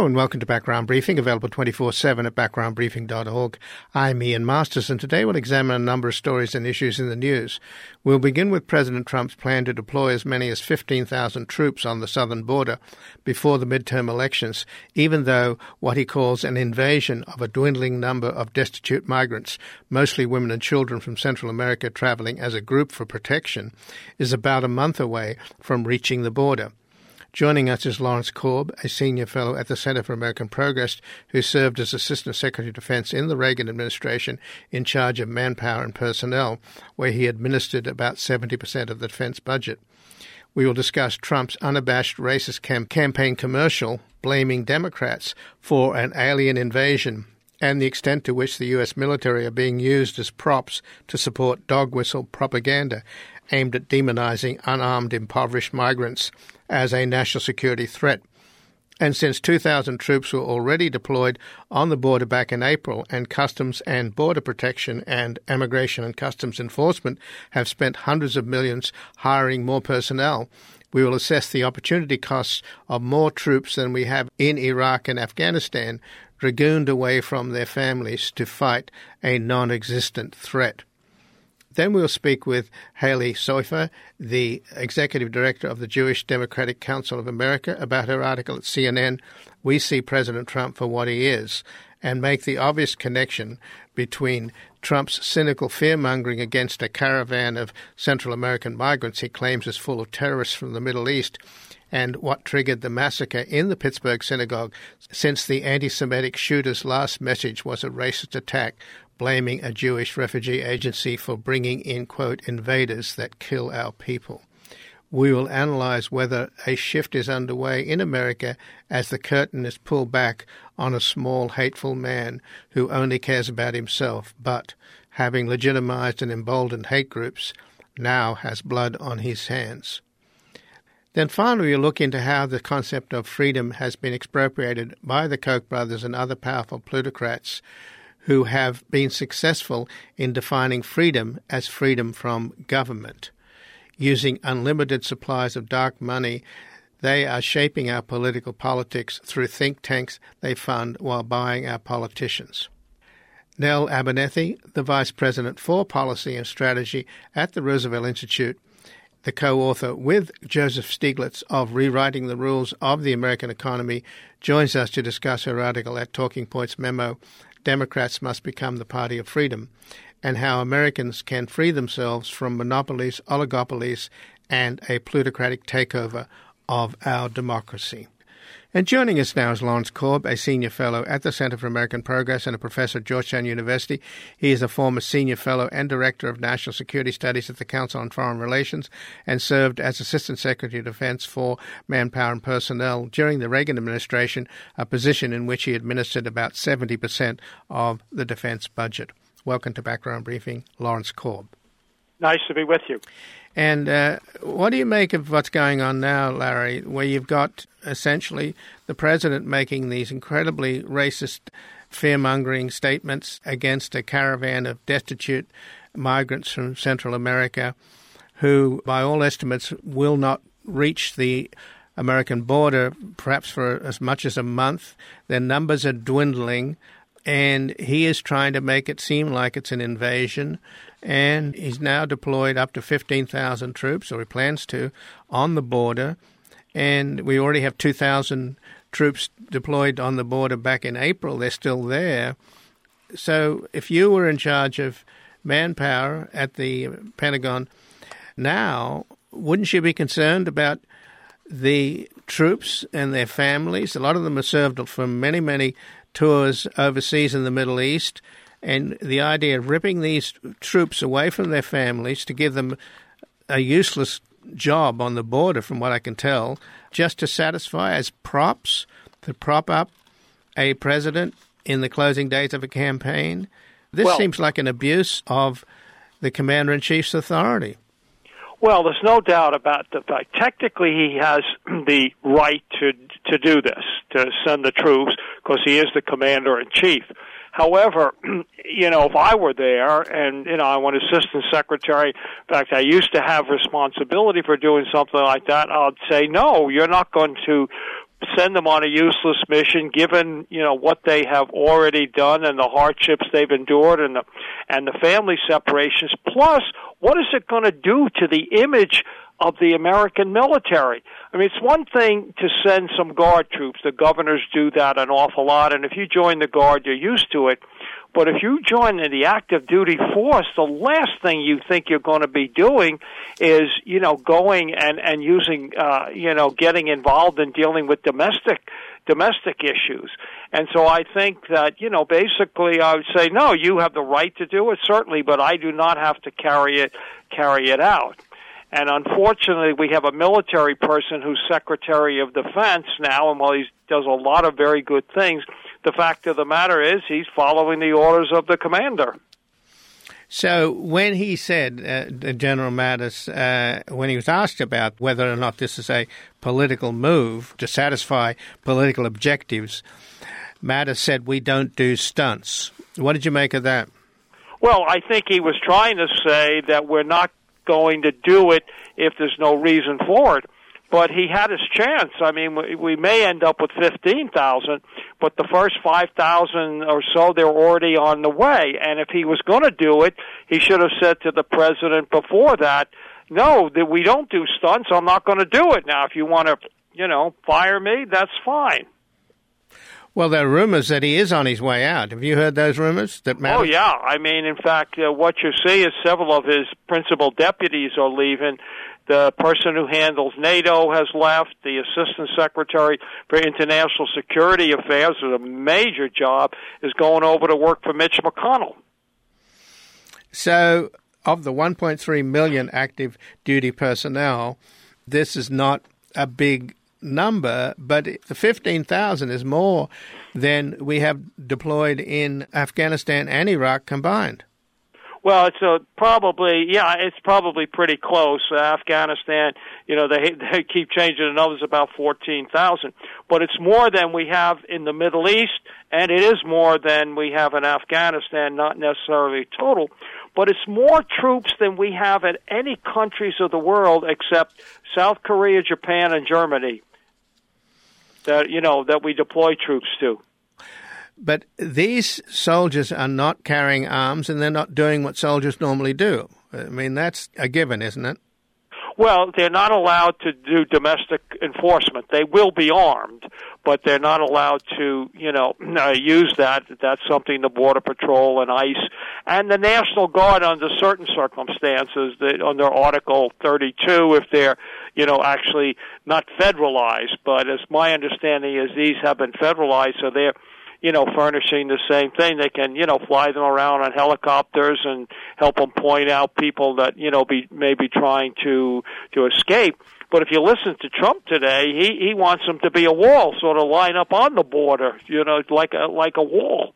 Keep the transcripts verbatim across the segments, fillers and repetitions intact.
and welcome to Background Briefing, available twenty-four seven at background briefing dot org. I'm Ian Masters, and today we'll examine a number of stories and issues in the news. We'll begin with President Trump's plan to deploy as many as fifteen thousand troops on the southern border before the midterm elections, even though what he calls an invasion of a dwindling number of destitute migrants, mostly women and children from Central America traveling as a group for protection, is about a month away from reaching the border. Joining us is Lawrence Korb, a senior fellow at the Center for American Progress, who served as Assistant Secretary of Defense in the Reagan administration in charge of manpower and personnel, where he administered about seventy percent of the defense budget. We will discuss Trump's unabashed racist cam- campaign commercial blaming Democrats for an alien invasion and the extent to which the U S military are being used as props to support dog whistle propaganda aimed at demonizing unarmed, impoverished migrants as a national security threat. And since two thousand troops were already deployed on the border back in April, and Customs and Border Protection and Immigration and Customs Enforcement have spent hundreds of millions hiring more personnel, we will assess the opportunity costs of more troops than we have in Iraq and Afghanistan, dragooned away from their families to fight a non-existent threat. Then we'll speak with Haley Soifer, the Executive Director of the Jewish Democratic Council of America, about her article at C N N, We See President Trump for What He Is, and make the obvious connection between Trump's cynical fear-mongering against a caravan of Central American migrants he claims is full of terrorists from the Middle East, and what triggered the massacre in the Pittsburgh synagogue, since the anti-Semitic shooter's last message was a racist attack blaming a Jewish refugee agency for bringing in, quote, invaders that kill our people. We will analyze whether a shift is underway in America as the curtain is pulled back on a small, hateful man who only cares about himself, but, having legitimized and emboldened hate groups, now has blood on his hands. Then finally, we'll look into how the concept of freedom has been expropriated by the Koch brothers and other powerful plutocrats who have been successful in defining freedom as freedom from government. Using unlimited supplies of dark money, they are shaping our political politics through think tanks they fund while buying our politicians. Nell Abernethy, the Vice President for Policy and Strategy at the Roosevelt Institute, the co-author with Joseph Stiglitz of Rewriting the Rules of the American Economy, joins us to discuss her article at Talking Points Memo, Democrats Must Become the Party of Freedom, and how Americans can free themselves from monopolies, oligopolies, and a plutocratic takeover of our democracy. And joining us now is Lawrence Korb, a senior fellow at the Center for American Progress and a professor at Georgetown University. He is a former senior fellow and director of national security studies at the Council on Foreign Relations and served as Assistant Secretary of Defense for Manpower and Personnel during the Reagan administration, a position in which he administered about seventy percent of the defense budget. Welcome to Background Briefing, Lawrence Korb. Nice to be with you. And uh, what do you make of what's going on now, Larry, where you've got essentially the president making these incredibly racist, fear-mongering statements against a caravan of destitute migrants from Central America who, by all estimates, will not reach the American border perhaps for as much as a month. Their numbers are dwindling, and he is trying to make it seem like it's an invasion. And he's now deployed up to fifteen thousand troops, or he plans to, on the border. And we already have two thousand troops deployed on the border back in April. They're still there. So if you were in charge of manpower at the Pentagon now, wouldn't you be concerned about the troops and their families? A lot of them have served for many, many tours overseas in the Middle East. And the idea of ripping these troops away from their families to give them a useless job on the border, from what I can tell, just to satisfy as props, to prop up a president in the closing days of a campaign. This well, seems like an abuse of the commander-in-chief's authority. Well, there's no doubt about the fact. Technically, he has the right to to do this, to send the troops, because he is the commander-in-chief. However, you know, if I were there and, you know, I'm an assistant secretary, in fact, I used to have responsibility for doing something like that, I'd say, no, you're not going to send them on a useless mission, given, you know, what they have already done and the hardships they've endured and the and the family separations. Plus, what is it going to do to the image of the American military? I mean, it's one thing to send some Guard troops. The governors do that an awful lot, and if you join the Guard, you're used to it. But if you join the active duty force, the last thing you think you're going to be doing is, you know, going and, and using, uh, you know, getting involved in dealing with domestic domestic issues. And so I think that, you know, basically I would say, no, you have the right to do it, certainly, but I do not have to carry it carry it out. And unfortunately, we have a military person who's Secretary of Defense now, and while he does a lot of very good things, the fact of the matter is he's following the orders of the commander. So when he said, uh, General Mattis, uh, when he was asked about whether or not this is a political move to satisfy political objectives, Mattis said, we don't do stunts. What did you make of that? Well, I think he was trying to say that we're not going to do it if there's no reason for it. But he had his chance. I mean, we may end up with fifteen thousand, but the first five thousand or so, they're already on the way. And if he was going to do it, he should have said to the president before that, no, that we don't do stunts. I'm not going to do it. Now, if you want to, you know, fire me, that's fine. Well, there are rumors that he is on his way out. Have you heard those rumors? That Mattis- Oh, yeah. I mean, in fact, uh, what you see is several of his principal deputies are leaving. The person who handles NATO has left. The Assistant Secretary for International Security Affairs, with a major job, is going over to work for Mitch McConnell. So, of the one point three million active duty personnel, this is not a big number, but the fifteen thousand is more than we have deployed in Afghanistan and Iraq combined. Well, it's a probably, yeah, it's probably pretty close. Uh, Afghanistan, you know, they they keep changing the numbers, about fourteen thousand. But it's more than we have in the Middle East, and it is more than we have in Afghanistan, not necessarily total. But it's more troops than we have at any countries of the world except South Korea, Japan, and Germany that, you know, that we deploy troops to. But these soldiers are not carrying arms, and they're not doing what soldiers normally do. I mean, that's a given, isn't it? Well, they're not allowed to do domestic enforcement. They will be armed, but they're not allowed to, you know, uh, use that. That's something the Border Patrol and ICE and the National Guard, under certain circumstances, that under Article thirty-two, if they're, you know, actually not federalized. But as my understanding is, these have been federalized, so they're, you know, furnishing the same thing. They can, you know, fly them around on helicopters and help them point out people that, you know, be maybe trying to to escape. But if you listen to Trump today, he he wants them to be a wall, sort of line up on the border, you know, like a like a wall.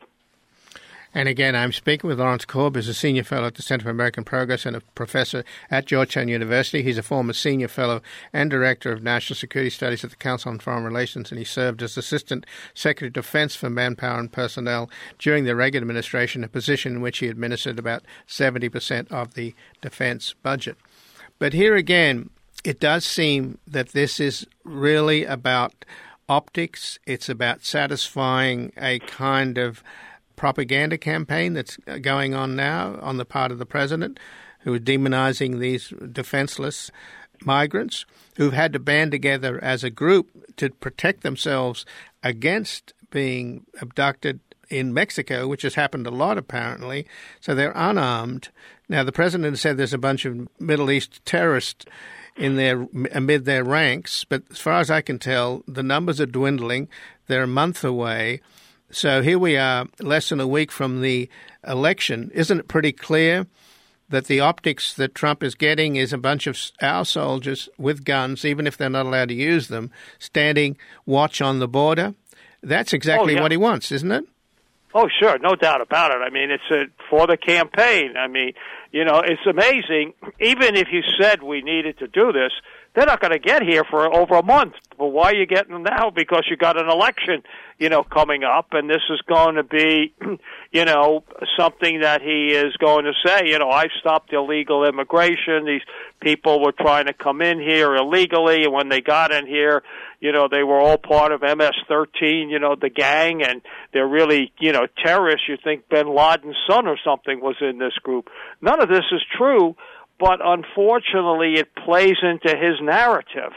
And again, I'm speaking with Lawrence Korb, who's a senior fellow at the Center for American Progress and a professor at Georgetown University. He's a former senior fellow and director of national security studies at the Council on Foreign Relations, and he served as Assistant Secretary of Defense for Manpower and Personnel during the Reagan administration, a position in which he administered about seventy percent of the defense budget. But here again, it does seem that this is really about optics. It's about satisfying a kind of propaganda campaign that's going on now on the part of the president, who is demonizing these defenseless migrants who've had to band together as a group to protect themselves against being abducted in Mexico, which has happened a lot apparently. So they're unarmed. Now, the president said there's a bunch of Middle East terrorists in their amid their ranks, but as far as I can tell, the numbers are dwindling. They're a month away. So here we are, less than a week from the election. Isn't it pretty clear that the optics that Trump is getting is a bunch of our soldiers with guns, even if they're not allowed to use them, standing watch on the border? That's exactly oh, yeah. what he wants, isn't it? Oh, sure, no doubt about it. I mean, it's a, for the campaign. I mean, you know, it's amazing. Even if you said we needed to do this, they're not going to get here for over a month. Well, why are you getting them now? Because you got an election, you know, coming up, and this is going to be, you know, something that he is going to say, you know, I've stopped illegal immigration. These people were trying to come in here illegally, and when they got in here, you know, they were all part of M S thirteen, you know, the gang, and they're really, you know, terrorists. You think bin Laden's son or something was in this group. None of this is true, but unfortunately it plays into his narrative.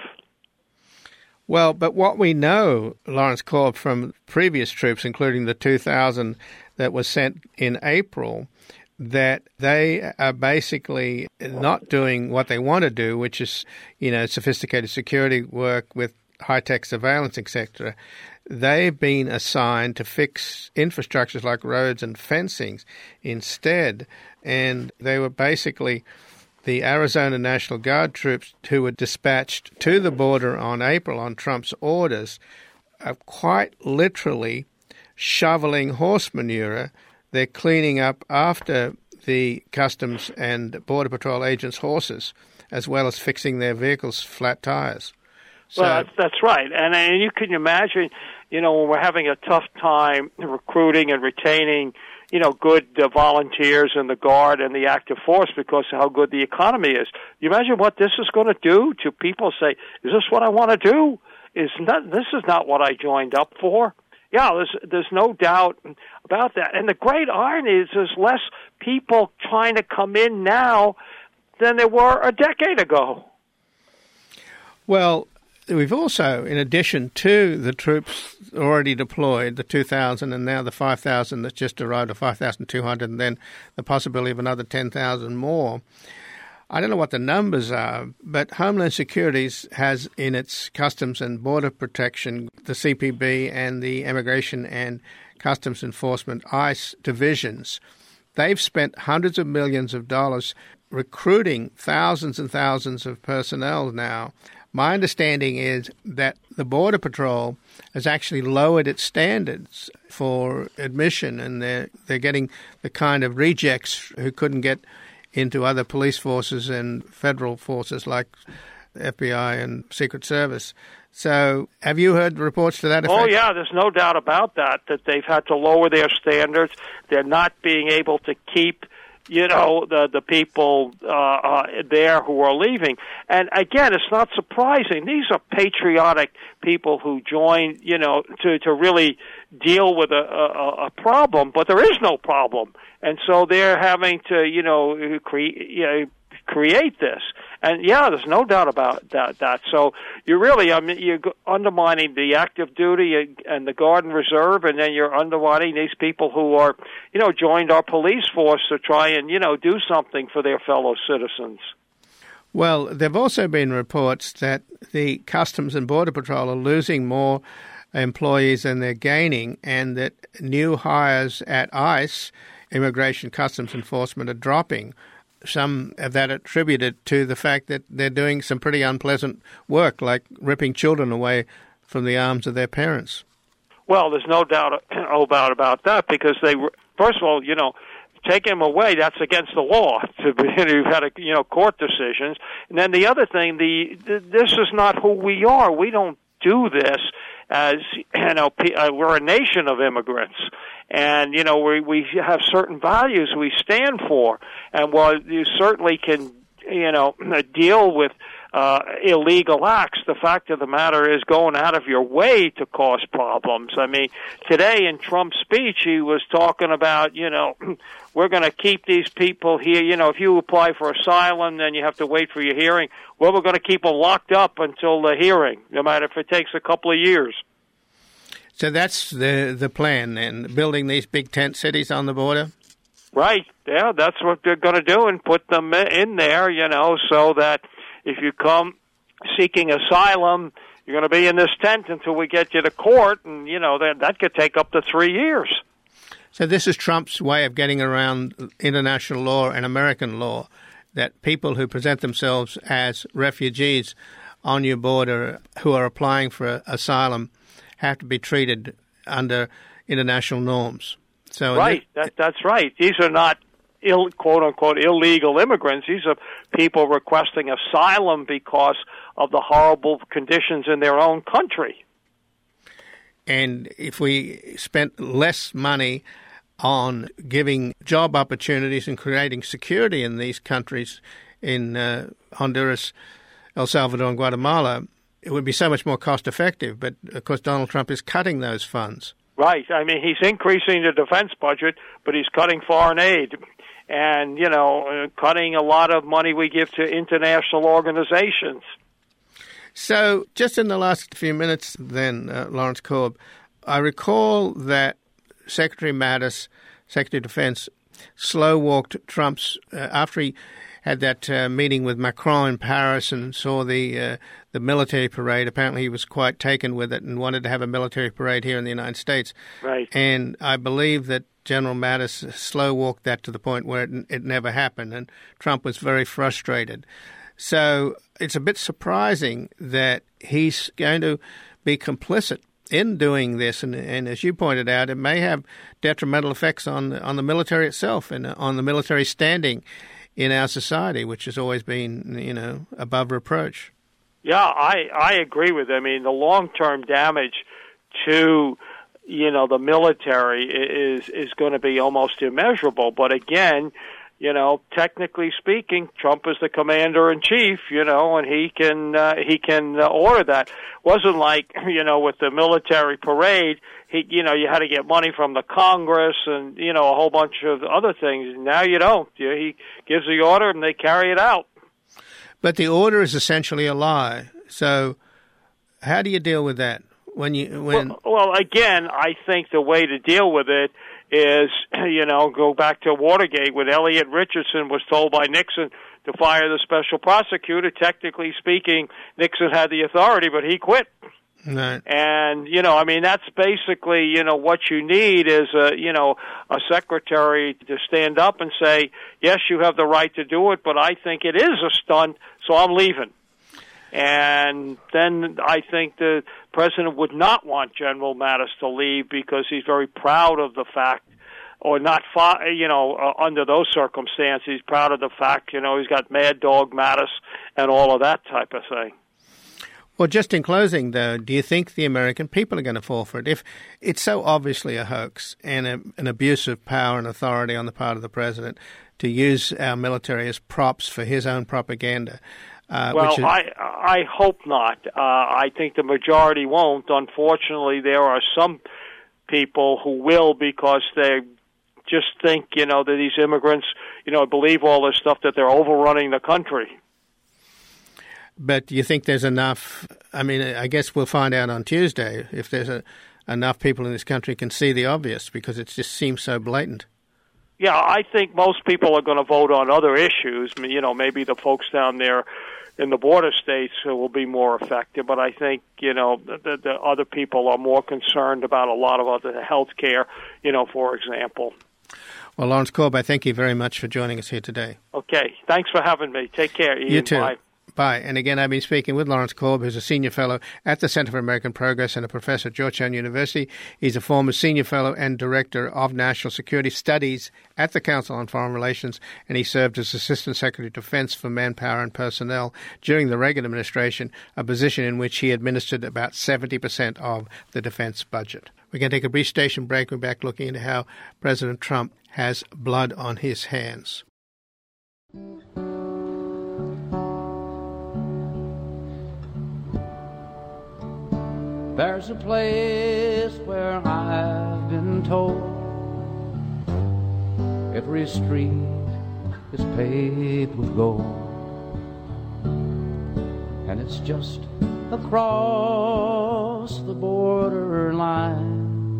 Well, but what we know, Lawrence Korb, from previous troops, including the two thousand that was sent in April, that they are basically not doing what they want to do, which is, you know, sophisticated security work with high-tech surveillance, et cetera. They've been assigned to fix infrastructures like roads and fencings instead, and they were basically the Arizona National Guard troops who were dispatched to the border on April on Trump's orders are quite literally shoveling horse manure. They're cleaning up after the Customs and Border Patrol agents' horses, as well as fixing their vehicles' flat tires. So, well, that's, that's right. And, and you can imagine, you know, when we're having a tough time recruiting and retaining, you know, good uh, volunteers in the Guard and the active force because of how good the economy is. You imagine what this is going to do to people say, is this what I want to do? Is not, this is not what I joined up for. Yeah, there's, there's no doubt about that. And the great irony is there's less people trying to come in now than there were a decade ago. Well, we've also, in addition to the troops already deployed, the two thousand and now the five thousand that's just arrived, or five thousand two hundred, and then the possibility of another ten thousand more. I don't know what the numbers are, but Homeland Security has in its Customs and Border Protection, the C P B and the Immigration and Customs Enforcement, ICE divisions. They've spent hundreds of millions of dollars recruiting thousands and thousands of personnel now. My understanding is that the Border Patrol has actually lowered its standards for admission, and they're, they're getting the kind of rejects who couldn't get into other police forces and federal forces like F B I and Secret Service. So have you heard reports to that effect? Oh, yeah, there's no doubt about that, that they've had to lower their standards. They're not being able to keep you know, the the people uh, uh, there who are leaving. And again, it's not surprising. These are patriotic people who join, you know, to, to really deal with a, a, a problem, but there is no problem. And so they're having to, you know, create, you know, create this. And yeah, there's no doubt about that. that. So you really, I mean, you're undermining the active duty and the Guard and Reserve, and then you're undermining these people who are, you know, joined our police force to try and, you know, do something for their fellow citizens. Well, there have also been reports that the Customs and Border Patrol are losing more employees than they're gaining, and that new hires at ICE, Immigration Customs Enforcement, are dropping. Some of that attributed to the fact that they're doing some pretty unpleasant work, like ripping children away from the arms of their parents. Well, there's no doubt about about that, because they, first of all, you know, take them away, that's against the law. You've had, a, you know, court decisions. And then the other thing, the, the this is not who we are. We don't do this as, you know, we're a nation of immigrants. And, you know, we we have certain values we stand for. And while you certainly can, you know, deal with uh, illegal acts, the fact of the matter is going out of your way to cause problems. I mean, today in Trump's speech, he was talking about, you know, we're going to keep these people here. You know, if you apply for asylum, then you have to wait for your hearing. Well, we're going to keep them locked up until the hearing, no matter if it takes a couple of years. So that's the the plan, and building these big tent cities on the border? Right. Yeah, that's what they're going to do, and put them in there, you know, so that if you come seeking asylum, you're going to be in this tent until we get you to court, and, you know, that, that could take up to three years. So this is Trump's way of getting around international law and American law, that people who present themselves as refugees on your border who are applying for asylum have to be treated under international norms. So right, that, that's right. These are not Ill, quote-unquote illegal immigrants. These are people requesting asylum because of the horrible conditions in their own country. And if we spent less money on giving job opportunities and creating security in these countries, in uh, Honduras, El Salvador, and Guatemala, it would be so much more cost-effective. But, of course, Donald Trump is cutting those funds. Right. I mean, he's increasing the defense budget, but he's cutting foreign aid. And, you know, uh, cutting a lot of money we give to international organizations. So, just in the last few minutes then, uh, Lawrence Korb, I recall that Secretary Mattis, Secretary of Defense, slow-walked Trump's, uh, after he had that uh, meeting with Macron in Paris and saw the uh, the military parade. Apparently he was quite taken with it and wanted to have a military parade here in the United States. Right. And I believe that General Mattis slow-walked that to the point where it, it never happened, and Trump was very frustrated. So it's a bit surprising that he's going to be complicit in doing this, and, and as you pointed out, it may have detrimental effects on on the military itself and on the military standing in our society, which has always been, you know, above reproach. Yeah, I I agree with you. I mean, the long-term damage to, you know, the military is is going to be almost immeasurable. But again, you know, technically speaking, Trump is the commander-in-chief, you know, and he can uh, he can uh, order that. Wasn't like, you know, with the military parade, he, you know, you had to get money from the Congress and, you know, a whole bunch of other things. Now you don't. You know, he gives the order and they carry it out. But the order is essentially a lie. So how do you deal with that? When you when well, well, again, I think the way to deal with it is, you know, go back to Watergate when Elliot Richardson was told by Nixon to fire the special prosecutor. Technically speaking, Nixon had the authority, but he quit. Right. And, you know, I mean, that's basically, you know, what you need is, a, you know, a secretary to stand up and say, yes, you have the right to do it, but I think it is a stunt, so I'm leaving. And then I think the president would not want General Mattis to leave because he's very proud of the fact, or not, you know, uh, under those circumstances, he's proud of the fact, you know, he's got Mad Dog Mattis and all of that type of thing. Well, just in closing, though, do you think the American people are going to fall for it? If it's so obviously a hoax and a, an abuse of power and authority on the part of the president to use our military as props for his own propaganda. Uh, well, which is... I I hope not. Uh, I think the majority won't. Unfortunately, there are some people who will because they just think, you know, that these immigrants, you know, believe all this stuff that they're overrunning the country. But do you think there's enough? I mean, I guess we'll find out on Tuesday if there's a, enough people in this country can see the obvious, because it just seems so blatant. Yeah, I think most people are going to vote on other issues. You know, maybe the folks down there in the border states will be more affected, but I think, you know, the, the other people are more concerned about a lot of other health care, you know, for example. Well, Lawrence Korb, I thank you very much for joining us here today. Okay. Thanks for having me. Take care, Ian. You too. Bye. Bye. And again, I've been speaking with Lawrence Korb, who's a senior fellow at the Center for American Progress and a professor at Georgetown University. He's a former senior fellow and director of national security studies at the Council on Foreign Relations, and he served as Assistant Secretary of Defense for Manpower and Personnel during the Reagan administration, a position in which he administered about seventy percent of the defense budget. We're going to take a brief station break. We're back looking into how President Trump has blood on his hands. There's a place where I've been told every street is paved with gold, and it's just across the border line.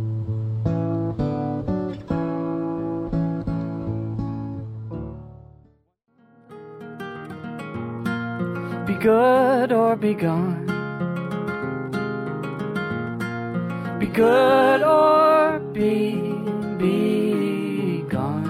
Be good or be gone. Be good or be, be gone.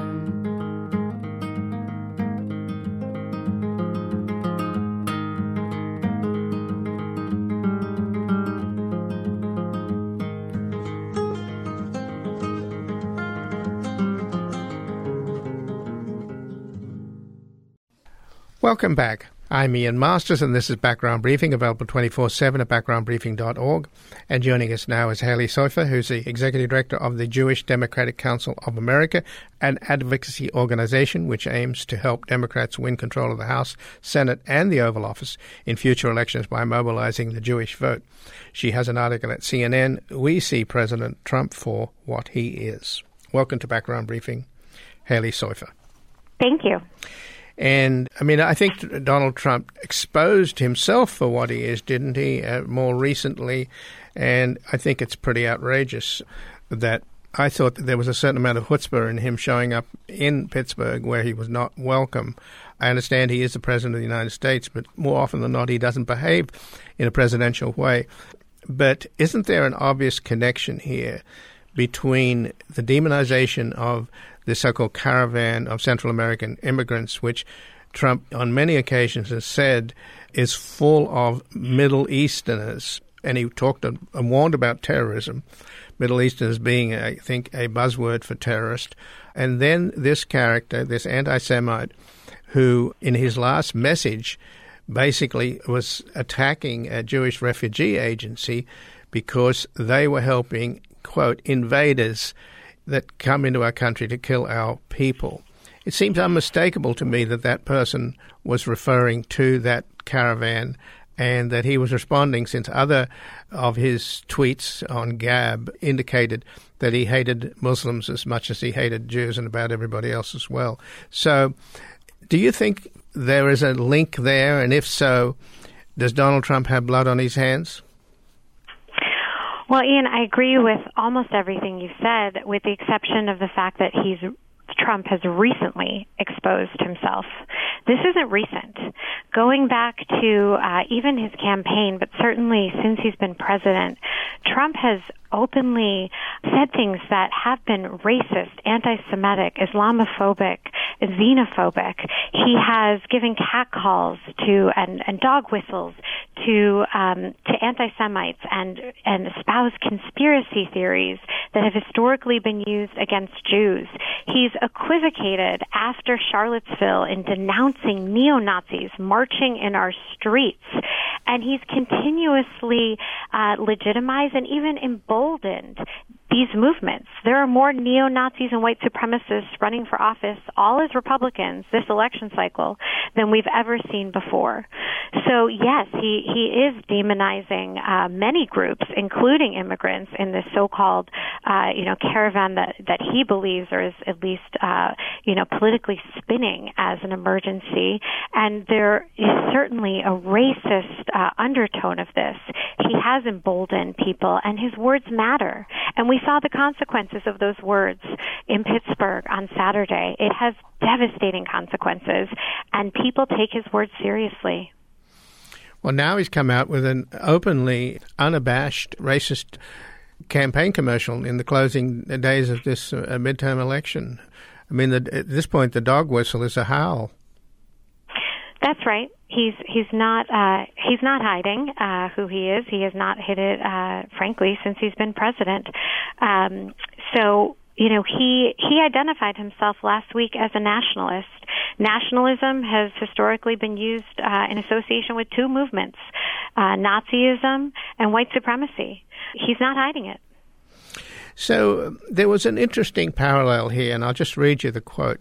Welcome back. I'm Ian Masters, and this is Background Briefing, available twenty-four seven at background briefing dot org. And joining us now is Haley Sofer, who's the Executive Director of the Jewish Democratic Council of America, an advocacy organization which aims to help Democrats win control of the House, Senate, and the Oval Office in future elections by mobilizing the Jewish vote. She has an article at C N N, "We See President Trump for What He Is." Welcome to Background Briefing, Haley Sofer. Thank you. And, I mean, I think Donald Trump exposed himself for what he is, didn't he, uh, more recently? And I think it's pretty outrageous that I thought that there was a certain amount of chutzpah in him showing up in Pittsburgh where he was not welcome. I understand he is the President of the United States, but more often than not, he doesn't behave in a presidential way. But isn't there an obvious connection here between the demonization of the so-called caravan of Central American immigrants, which Trump on many occasions has said is full of Middle Easterners, and he talked and warned about terrorism, Middle Easterners being, I think, a buzzword for terrorist, and then this character, this anti-Semite, who in his last message basically was attacking a Jewish refugee agency because they were helping, quote, invaders that come into our country to kill our people. It seems unmistakable to me that that person was referring to that caravan and that he was responding, since other of his tweets on Gab indicated that he hated Muslims as much as he hated Jews and about everybody else as well. So do you think there is a link there? And if so, does Donald Trump have blood on his hands? Well, Ian, I agree with almost everything you said, with the exception of the fact that he's Trump has recently exposed himself. This isn't recent. Going back to uh, even his campaign, but certainly since he's been president, Trump has openly said things that have been racist, anti-Semitic, Islamophobic, xenophobic. He has given catcalls to and, and dog whistles to um, to anti-Semites and and espoused conspiracy theories that have historically been used against Jews. He's equivocated after Charlottesville in denouncing neo-Nazis marching in our streets, and he's continuously uh, legitimized and even emboldened these movements. There are more neo-Nazis and white supremacists running for office, all as Republicans, this election cycle, than we've ever seen before. So, yes, he, he is demonizing uh, many groups, including immigrants, in this so-called, uh, you know, caravan that, that he believes, or is at least, uh, you know, politically spinning as an emergency. And there is certainly a racist uh, undertone of this. He has emboldened people, and his words matter. And we saw the consequences of those words in Pittsburgh on Saturday. It has devastating consequences, and people take his words seriously. Well, now he's come out with an openly unabashed racist campaign commercial in the closing days of this uh, midterm election. I mean, the, at this point, the dog whistle is a howl. That's right. He's he's not uh, he's not hiding uh, who he is. He has not hid it, uh, frankly, since he's been president. Um, so, you know, he he identified himself last week as a nationalist. Nationalism has historically been used uh, in association with two movements, uh, Nazism and white supremacy. He's not hiding it. So there was an interesting parallel here, and I'll just read you the quote.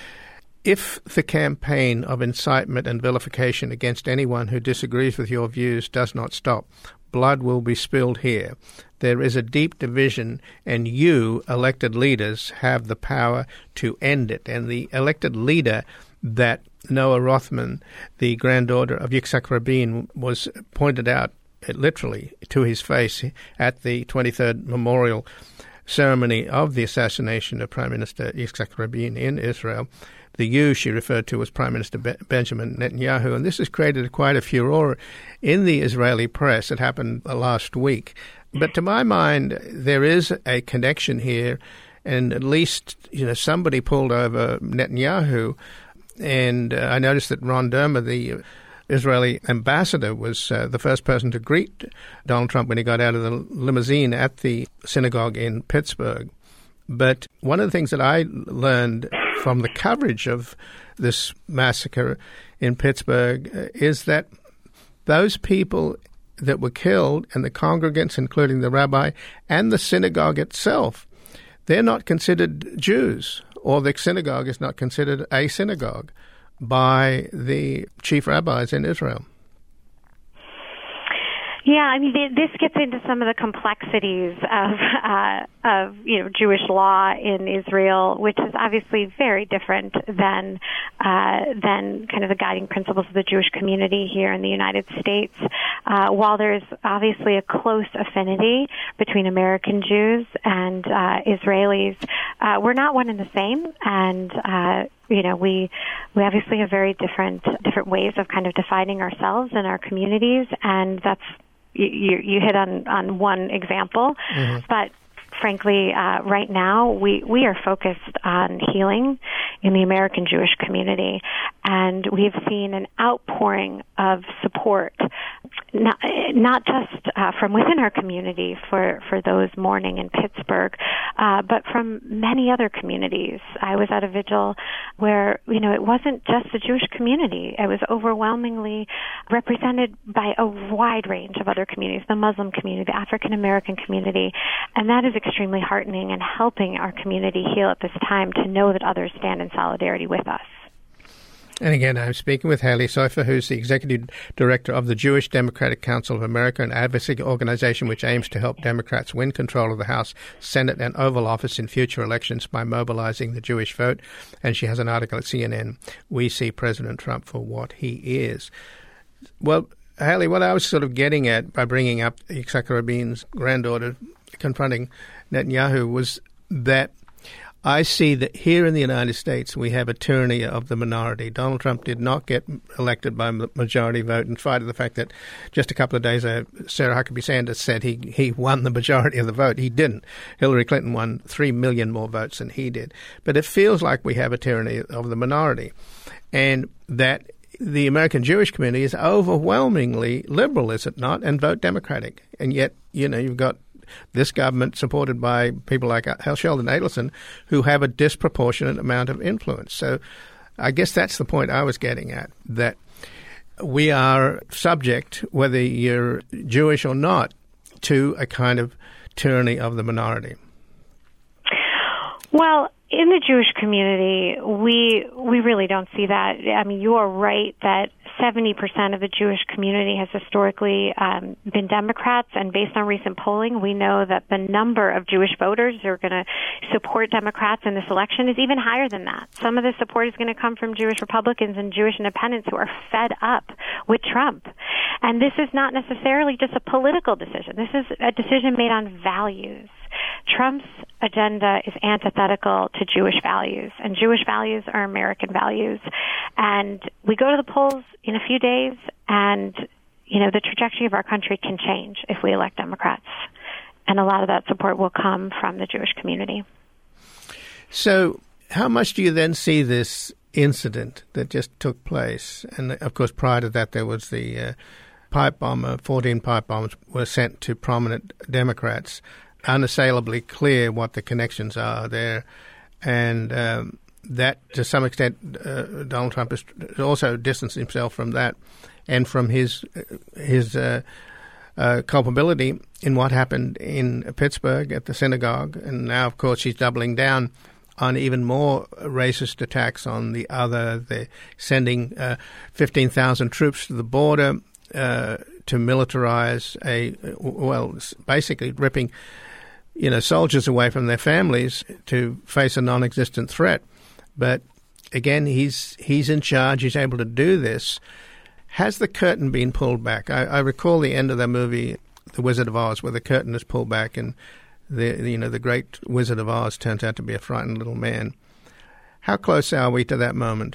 If the campaign of incitement and vilification against anyone who disagrees with your views does not stop, blood will be spilled here. There is a deep division, and you, elected leaders, have the power to end it. And the elected leader that Noah Rothman, the granddaughter of Yitzhak Rabin, was pointed out literally to his face at the twenty-third memorial ceremony of the assassination of Prime Minister Yitzhak Rabin in Israel. The you she referred to was Prime Minister Be- Benjamin Netanyahu, and this has created quite a furor in the Israeli press. It happened last week. But to my mind, there is a connection here, and at least, you know, somebody pulled over Netanyahu, and uh, I noticed that Ron Dermer, the Israeli ambassador, was uh, the first person to greet Donald Trump when he got out of the limousine at the synagogue in Pittsburgh. But one of the things that I learned from the coverage of this massacre in Pittsburgh is that those people that were killed and the congregants, including the rabbi and the synagogue itself, they're not considered Jews, or the synagogue is not considered a synagogue by the chief rabbis in Israel. Yeah, I mean, this gets into some of the complexities of, uh, of you know, Jewish law in Israel, which is obviously very different than uh, than kind of the guiding principles of the Jewish community here in the United States. Uh, while there's obviously a close affinity between American Jews and uh, Israelis, uh, we're not one and the same, and uh, you know, we we obviously have very different different ways of kind of defining ourselves and our communities, and that's You, you hit on, on one example, mm-hmm. but frankly, uh, right now we, we are focused on healing in the American Jewish community, and we've seen an outpouring of support, not, not just uh, from within our community for, for those mourning in Pittsburgh, uh, but from many other communities. I was at a vigil where, you know, it wasn't just the Jewish community. It was overwhelmingly represented by a wide range of other communities, the Muslim community, the African American community, and that is extremely heartening and helping our community heal at this time to know that others stand in solidarity with us. And again, I'm speaking with Haley Sofer, who's the Executive Director of the Jewish Democratic Council of America, an advocacy organization which aims to help Democrats win control of the House, Senate, and Oval Office in future elections by mobilizing the Jewish vote. And she has an article at C N N, We See President Trump for What He Is. Well, Haley, what I was sort of getting at by bringing up Yitzhak Rabin's granddaughter confronting Netanyahu was that I see that here in the United States we have a tyranny of the minority. Donald Trump did not get elected by majority vote, in spite of the fact that just a couple of days ago Sarah Huckabee Sanders said he, he won the majority of the vote. He didn't. Hillary Clinton won three million more votes than he did. But it feels like we have a tyranny of the minority, and that the American Jewish community is overwhelmingly liberal, is it not, and vote Democratic. And yet, you know, you've got this government supported by people like Sheldon Adelson who have a disproportionate amount of influence. So I guess that's the point I was getting at, that we are subject, whether you're Jewish or not, to a kind of tyranny of the minority. Well, in the Jewish community, we we really don't see that. I mean, you are right that seventy percent of the Jewish community has historically um, been Democrats, and based on recent polling, we know that the number of Jewish voters who are going to support Democrats in this election is even higher than that. Some of the support is going to come from Jewish Republicans and Jewish independents who are fed up with Trump. And this is not necessarily just a political decision. This is a decision made on values. Trump's agenda is antithetical to Jewish values, and Jewish values are American values. And we go to the polls in a few days, and, you know, the trajectory of our country can change if we elect Democrats. And a lot of that support will come from the Jewish community. So how much do you then see this incident that just took place? And, of course, prior to that, there was the uh, pipe bomb, uh, fourteen pipe bombs were sent to prominent Democrats. Unassailably clear what the connections are there, and um, that to some extent uh, Donald Trump has also distanced himself from that and from his his uh, uh, culpability in what happened in Pittsburgh at the synagogue, and now of course he's doubling down on even more racist attacks on the other. They're sending uh, fifteen thousand troops to the border uh, to militarize a well, basically ripping you know, soldiers away from their families to face a non-existent threat. But again, he's he's in charge. He's able to do this. Has the curtain been pulled back? I, I recall the end of the movie, The Wizard of Oz, where the curtain is pulled back and the you know the great Wizard of Oz turns out to be a frightened little man. How close are we to that moment?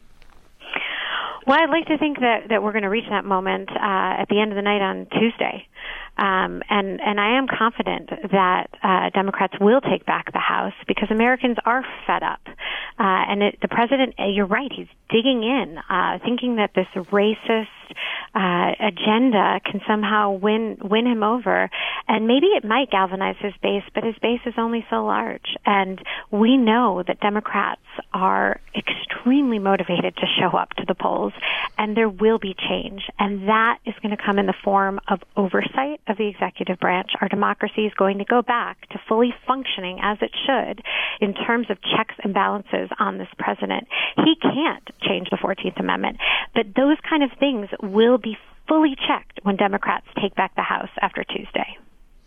Well, I'd like to think that, that we're going to reach that moment uh, at the end of the night on Tuesday. Um, and, and I am confident that uh, Democrats will take back the House because Americans are fed up. Uh, and it, the president, you're right, he's digging in, uh, thinking that this racist uh, agenda can somehow win win him over. And maybe it might galvanize his base, but his base is only so large. And we know that Democrats are extremely motivated to show up to the polls, and there will be change. And that is going to come in the form of oversight of the executive branch. Our democracy is going to go back to fully functioning as it should in terms of checks and balances on this president. He can't change the fourteenth Amendment, but those kind of things will be fully checked when Democrats take back the House after Tuesday.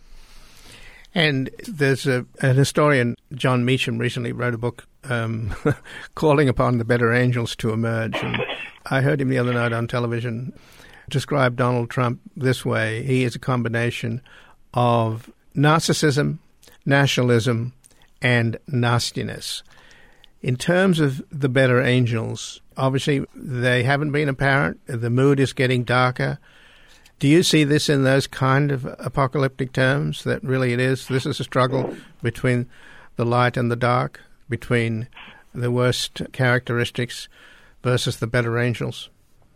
And there's a, an historian, John Meacham, recently wrote a book um, calling upon the better angels to emerge. And I heard him the other night on television describe Donald Trump this way. He is a combination of narcissism, nationalism, and nastiness. In terms of the better angels, obviously they haven't been apparent. The mood is getting darker. Do you see this in those kind of apocalyptic terms, that really it is? This is a struggle between the light and the dark, between the worst characteristics versus the better angels?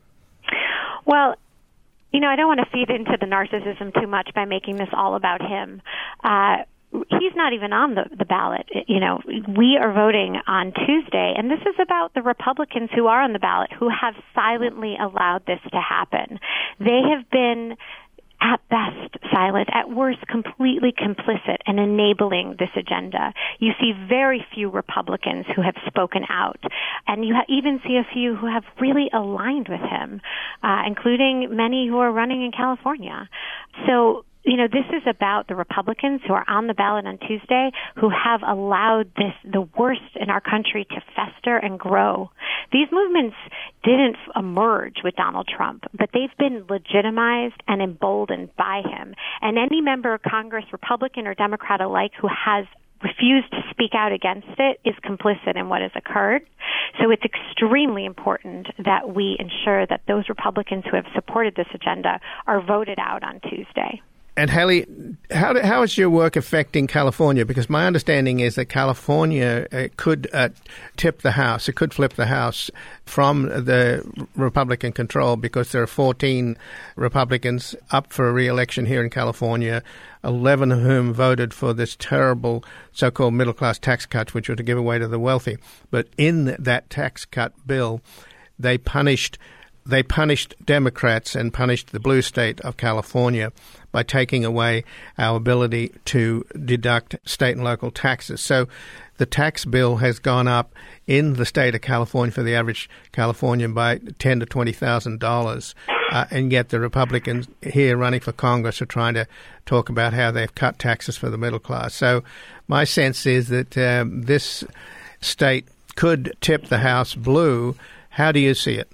Well, you know, I don't want to feed into the narcissism too much by making this all about him. Uh, He's not even on the, the ballot. You know, we are voting on Tuesday, and this is about the Republicans who are on the ballot who have silently allowed this to happen. They have been, at best, silent, at worst, completely complicit in enabling this agenda. You see very few Republicans who have spoken out, and you ha- even see a few who have really aligned with him, uh, including many who are running in California. So, you know, this is about the Republicans who are on the ballot on Tuesday who have allowed this, the worst in our country, to fester and grow. These movements didn't emerge with Donald Trump, but they've been legitimized and emboldened by him. And any member of Congress, Republican or Democrat alike, who has refused to speak out against it is complicit in what has occurred. So it's extremely important that we ensure that those Republicans who have supported this agenda are voted out on Tuesday. And Haley, how how is your work affecting California? Because my understanding is that California uh, could uh, tip the House. It could flip the House from the Republican control, because there are fourteen Republicans up for a re-election here in California, eleven of whom voted for this terrible so-called middle-class tax cut, which were to give away to the wealthy. But in that tax cut bill, they punished They punished Democrats and punished the blue state of California by taking away our ability to deduct state and local taxes. So the tax bill has gone up in the state of California for the average Californian by ten thousand to twenty thousand dollars. Uh, and yet the Republicans here running for Congress are trying to talk about how they've cut taxes for the middle class. So my sense is that um, this state could tip the House blue. How do you see it?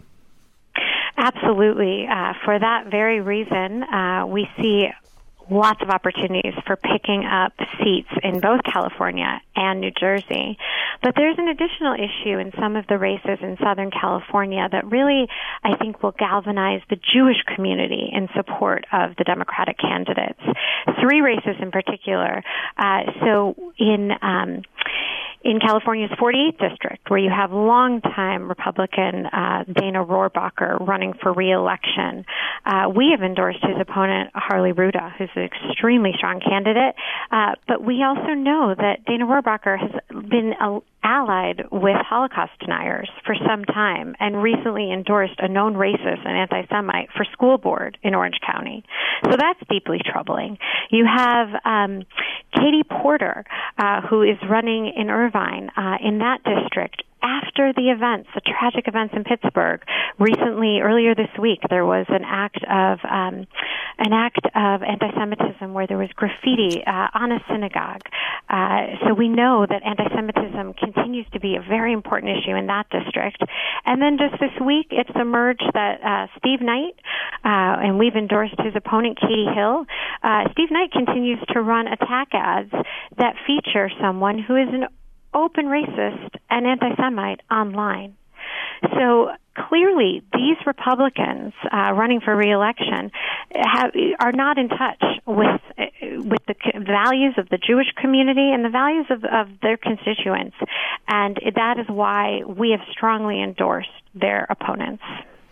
Absolutely. Uh, for that very reason, uh, we see lots of opportunities for picking up seats in both California and New Jersey. But there's an additional issue in some of the races in Southern California that really, I think, will galvanize the Jewish community in support of the Democratic candidates. Three races in particular. Uh, so in um, in California's forty-eighth district, where you have longtime Republican uh, Dana Rohrabacher running for re-election, uh, we have endorsed his opponent, Harley Ruda, who's an extremely strong candidate. Uh, but we also know that Dana Rohrabacher has been uh, allied with Holocaust deniers for some time and recently endorsed a known racist and anti-Semite for school board in Orange County. So that's deeply troubling. You have um, Katie Porter, uh, who is running in Irvine uh, in that district. After the events, the tragic events in Pittsburgh, recently, earlier this week, there was an act of um, an act of anti-Semitism where there was graffiti uh, on a synagogue. Uh, so we know that anti-Semitism continues to be a very important issue in that district. And then just this week, it's emerged that uh, Steve Knight, uh, and we've endorsed his opponent, Katie Hill. Uh, Steve Knight continues to run attack ads that feature someone who is an open racist and anti-Semite online. So clearly, these Republicans uh, running for re-election have, are not in touch with with the values of the Jewish community and the values of, of their constituents, and that is why we have strongly endorsed their opponents.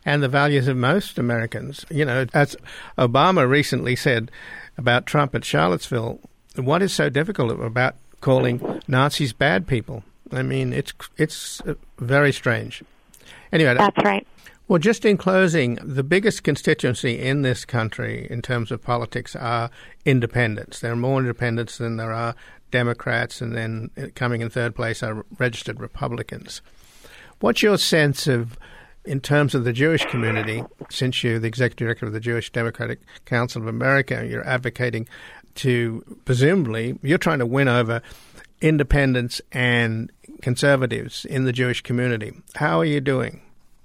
and the values of most Americans. You know, as Obama recently said about Trump at Charlottesville, what is so difficult about calling Nazis bad people? I mean, it's it's very strange. Anyway, that's right. Well, just in closing, the biggest constituency in this country in terms of politics are independents. There are more independents than there are Democrats, and then coming in third place are registered Republicans. What's your sense of, in terms of the Jewish community, since you're the executive director of the Jewish Democratic Council of America, you're advocating to, presumably, you're trying to win over independents and conservatives in the Jewish community. How are you doing?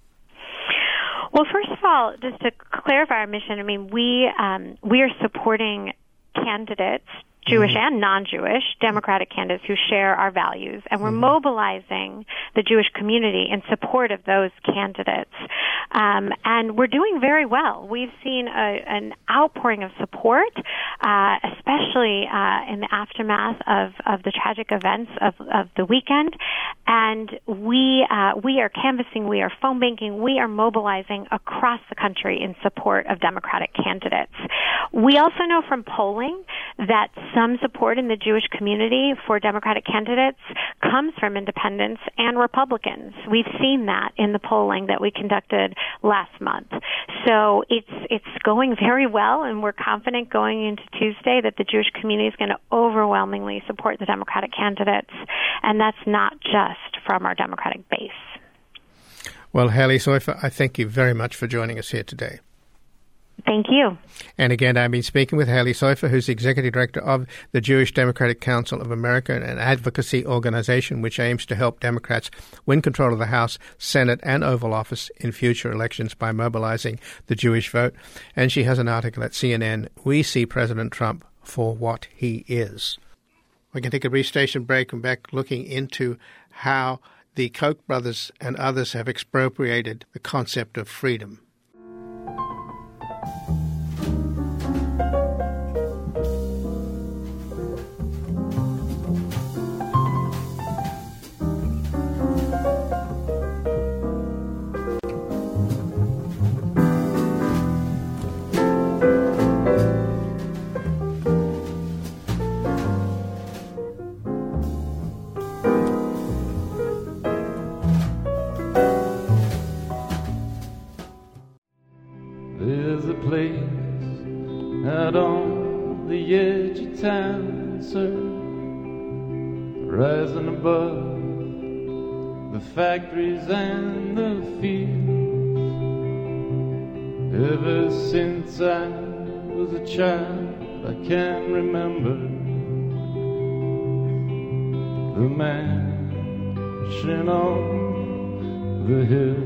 Well, first of all, just to clarify our mission, I mean, we um, we are supporting candidates, Jewish mm-hmm. and non-Jewish, Democratic candidates who share our values, and we're mm-hmm. mobilizing the Jewish community in support of those candidates. Um, and we're doing very well. We've seen a, an outpouring of support, uh, especially uh, in the aftermath of, of the tragic events of, of the weekend. And we uh, we are canvassing, we are phone banking, we are mobilizing across the country in support of Democratic candidates. We also know from polling that some support in the Jewish community for Democratic candidates comes from independents and Republicans. We've seen that in the polling that we conducted last month. So it's it's going very well, and we're confident going into Tuesday that the Jewish community is going to overwhelmingly support the Democratic candidates, and that's not just from our Democratic base. Well, Haley Soifer, I thank you very much for joining us here today. Thank you. And again, I've been speaking with Haley Soifer, who's the Executive Director of the Jewish Democratic Council of America, an advocacy organization which aims to help Democrats win control of the House, Senate, and Oval Office in future elections by mobilizing the Jewish vote. And she has an article at C N N, We See President Trump for What He Is. We can take a brief station break and back looking into how the Koch brothers and others have expropriated the concept of freedom. Out on the edge of town, sir, rising above the factories and the fields. Ever since I was a child, I can remember the mansion on the hill.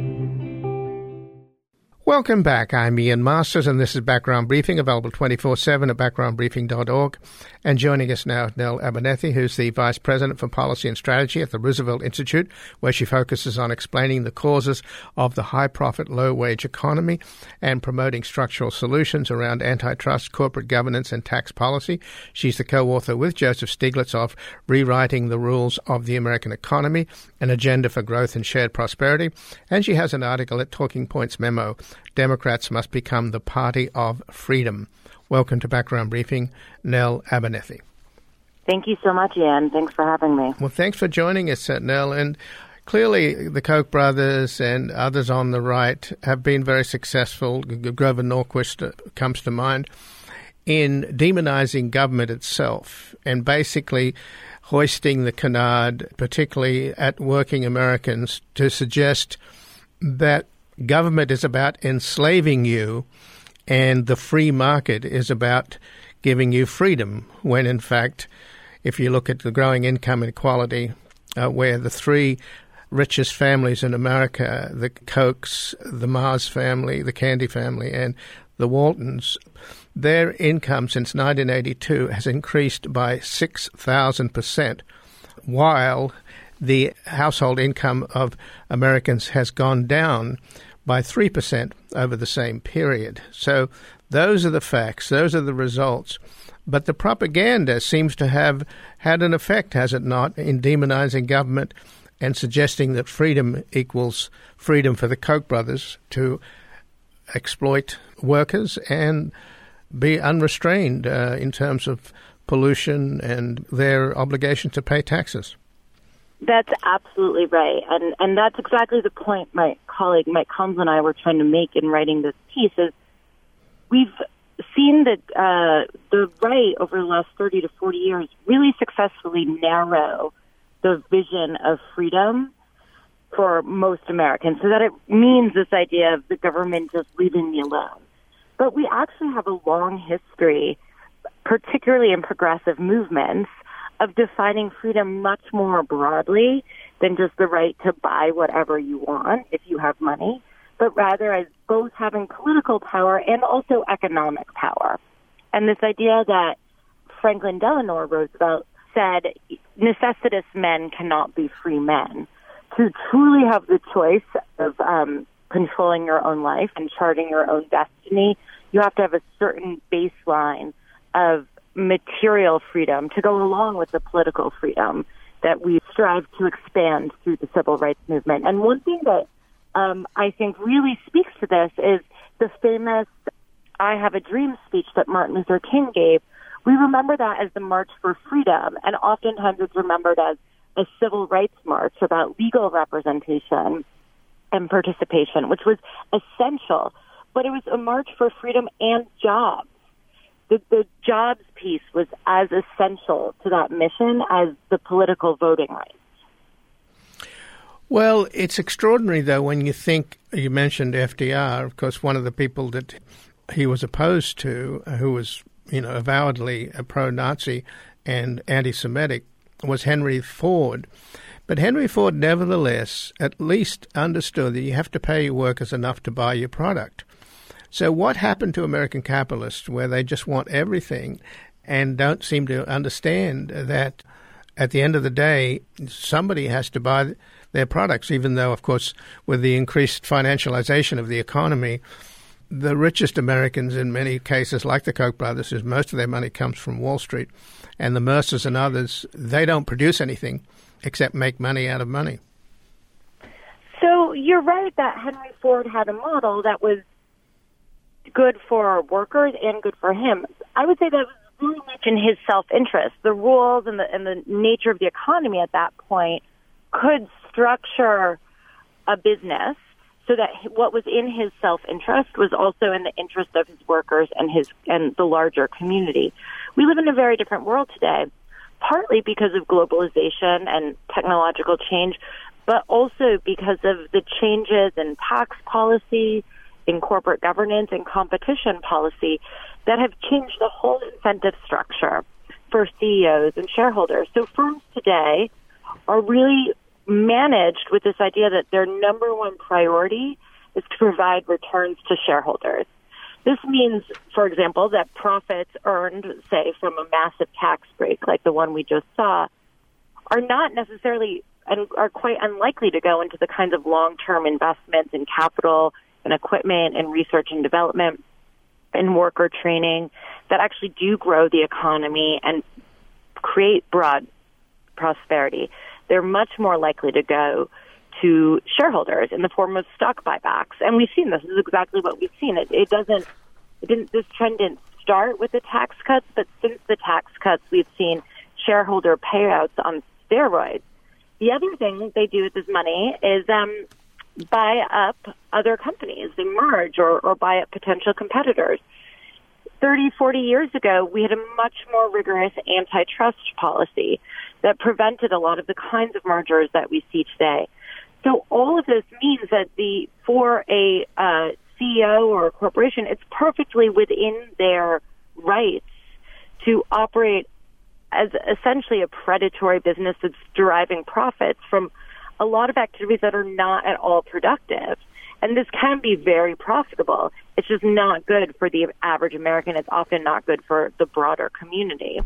Welcome back. I'm Ian Masters, and this is Background Briefing, available twenty-four seven at background briefing dot org. And joining us now, Nell Abernethy, who's the Vice President for Policy and Strategy at the Roosevelt Institute, where she focuses on explaining the causes of the high-profit, low-wage economy and promoting structural solutions around antitrust, corporate governance, and tax policy. She's the co-author with Joseph Stiglitz of Rewriting the Rules of the American Economy, an Agenda for Growth and Shared Prosperity. And she has an article at Talking Points Memo, Democrats Must Become the Party of Freedom. Welcome to Background Briefing, Nell Abernethy. Thank you so much, Ian. Thanks for having me. Well, thanks for joining us, Nell. And clearly the Koch brothers and others on the right have been very successful. Grover Norquist comes to mind in demonizing government itself and basically hoisting the canard, particularly at working Americans, to suggest that government is about enslaving you and the free market is about giving you freedom, when in fact, if you look at the growing income inequality, uh, where the three richest families in America, the Kochs, the Mars family, the Candy family, and the Waltons, their income since nineteen eighty-two has increased by six thousand percent, while the household income of Americans has gone down by three percent over the same period. So those are the facts, those are the results. But the propaganda seems to have had an effect, has it not, in demonizing government and suggesting that freedom equals freedom for the Koch brothers to exploit workers and be unrestrained uh, in terms of pollution and their obligation to pay taxes. That's absolutely right. And and that's exactly the point my colleague Mike Combs and I were trying to make in writing this piece is we've seen that uh, the right over the last thirty to forty years really successfully narrow the vision of freedom for most Americans, so that it means this idea of the government just leaving me alone. But we actually have a long history, particularly in progressive movements, of defining freedom much more broadly than just the right to buy whatever you want if you have money, but rather as both having political power and also economic power. And this idea that Franklin Delano Roosevelt said, necessitous men cannot be free men. To truly have the choice of um, controlling your own life and charting your own destiny, you have to have a certain baseline of material freedom to go along with the political freedom that we strive to expand through the civil rights movement. And one thing that um, I think really speaks to this is the famous I Have a Dream speech that Martin Luther King gave. We remember that as the March for Freedom, and oftentimes it's remembered as a civil rights march about legal representation and participation, which was essential. But it was a march for freedom and jobs. The, the jobs piece was as essential to that mission as the political voting rights. Well, it's extraordinary, though, when you think, you mentioned F D R, of course, one of the people that he was opposed to, who was, you know, avowedly a pro-Nazi and anti-Semitic, was Henry Ford. But Henry Ford, nevertheless, at least understood that you have to pay your workers enough to buy your product. So what happened to American capitalists where they just want everything and don't seem to understand that at the end of the day, somebody has to buy their products, even though, of course, with the increased financialization of the economy, the richest Americans in many cases, like the Koch brothers, whose most of their money comes from Wall Street, and the Mercers and others, they don't produce anything except make money out of money. So you're right that Henry Ford had a model that was good for workers and good for him. I would say that was very much in his self-interest. The rules and the, and the nature of the economy at that point could structure a business so that what was in his self-interest was also in the interest of his workers and his and the larger community. We live in a very different world today, partly because of globalization and technological change, but also because of the changes in tax policy, in corporate governance and competition policy that have changed the whole incentive structure for C E Os and shareholders. So firms today are really managed with this idea that their number one priority is to provide returns to shareholders. This means, for example, that profits earned, say, from a massive tax break like the one we just saw, are not necessarily and are quite unlikely to go into the kinds of long-term investments in capital and equipment and research and development and worker training that actually do grow the economy and create broad prosperity. They're much more likely to go to shareholders in the form of stock buybacks. And we've seen this. This is exactly what we've seen. It, it doesn't, it didn't, this trend didn't start with the tax cuts, but since the tax cuts, we've seen shareholder payouts on steroids. The other thing they do with this money is um, buy up other companies. They merge or, or buy up potential competitors. thirty, forty years ago, we had a much more rigorous antitrust policy that prevented a lot of the kinds of mergers that we see today. So all of this means that the for a uh, C E O or a corporation, it's perfectly within their rights to operate as essentially a predatory business that's deriving profits from a lot of activities that are not at all productive. And this can be very profitable. It's just not good for the average American. It's often not good for the broader community.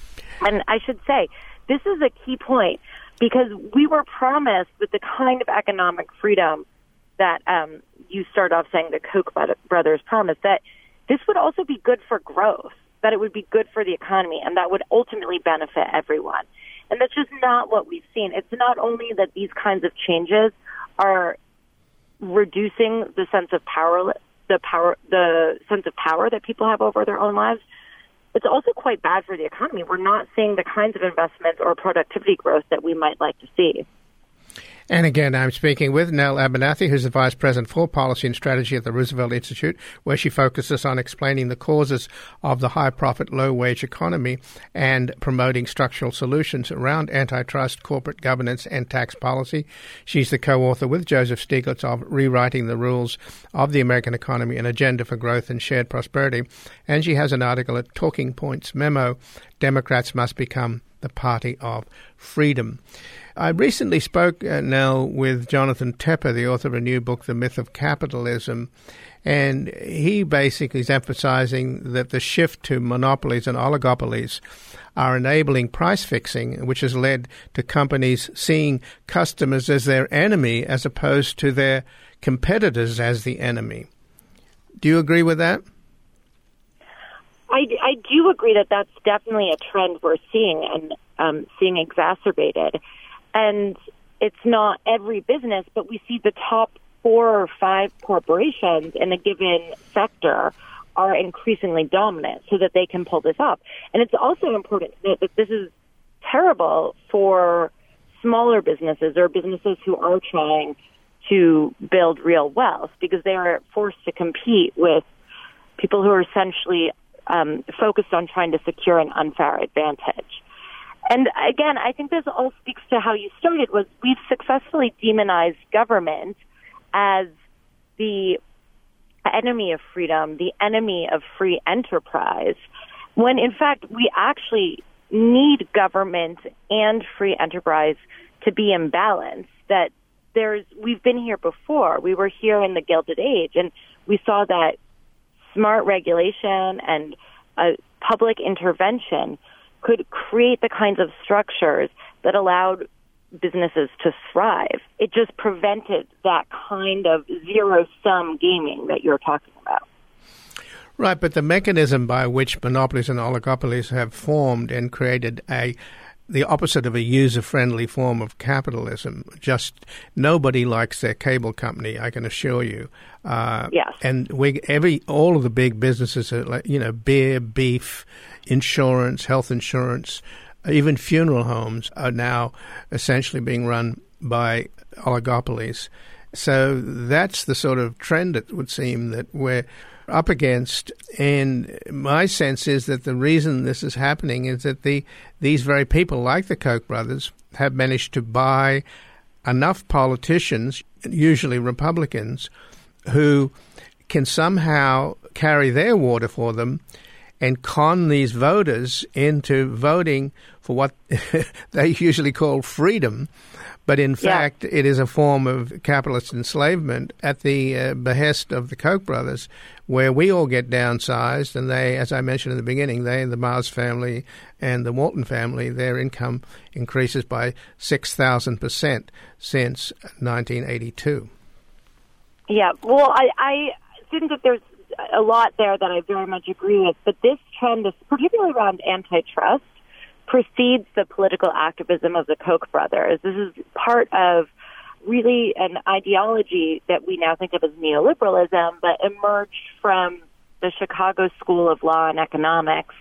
And I should say, this is a key point because we were promised with the kind of economic freedom that um, you start off saying the Koch brothers promised, that this would also be good for growth, that it would be good for the economy, and that would ultimately benefit everyone. And that's just not what we've seen. It's not only that these kinds of changes are reducing the sense of power, the power, the sense of power that people have over their own lives. It's also quite bad for the economy. We're not seeing the kinds of investments or productivity growth that we might like to see. And again, I'm speaking with Nell Abernathy, who's the Vice President for Policy and Strategy at the Roosevelt Institute, where she focuses on explaining the causes of the high-profit, low-wage economy and promoting structural solutions around antitrust, corporate governance, and tax policy. She's the co-author with Joseph Stiglitz of Rewriting the Rules of the American Economy, an Agenda for Growth and Shared Prosperity. And she has an article at Talking Points Memo, Democrats Must Become the Party of Freedom. I recently spoke, uh, Nell, with Jonathan Tepper, the author of a new book, The Myth of Capitalism, and he basically is emphasizing that the shift to monopolies and oligopolies are enabling price fixing, which has led to companies seeing customers as their enemy as opposed to their competitors as the enemy. Do you agree with that? I, I do agree that that's definitely a trend we're seeing and um, seeing exacerbated. And it's not every business, but we see the top four or five corporations in a given sector are increasingly dominant so that they can pull this off. And it's also important that, that this is terrible for smaller businesses or businesses who are trying to build real wealth because they are forced to compete with people who are essentially um, focused on trying to secure an unfair advantage. And again, I think this all speaks to how you started, was we've successfully demonized government as the enemy of freedom, the enemy of free enterprise, when in fact we actually need government and free enterprise to be in balance. That there's, we've been here before. We were here in the Gilded Age, and we saw that smart regulation and uh, public intervention could create the kinds of structures that allowed businesses to thrive. It just prevented that kind of zero-sum gaming that you're talking about. Right, but the mechanism by which monopolies and oligopolies have formed and created a the opposite of a user-friendly form of capitalism. Just nobody likes their cable company, I can assure you. Uh, yes. And we, every all of the big businesses are like, you know, beer, beef, insurance, health insurance, even funeral homes are now essentially being run by oligopolies. So that's the sort of trend, it would seem, that we're up against. And my sense is that the reason this is happening is that the these very people, like the Koch brothers, have managed to buy enough politicians, usually Republicans, who can somehow carry their water for them and con these voters into voting for what they usually call freedom. But in fact, yeah. it is a form of capitalist enslavement at the uh, behest of the Koch brothers, where we all get downsized, and they, as I mentioned in the beginning, they, the Mars family and the Walton family, their income increases by six thousand percent since nineteen eighty-two. Yeah, well, I, I think that there's a lot there that I very much agree with, but this trend is particularly around antitrust precedes the political activism of the Koch brothers. This is part of really an ideology that we now think of as neoliberalism, but emerged from the Chicago School of Law and Economics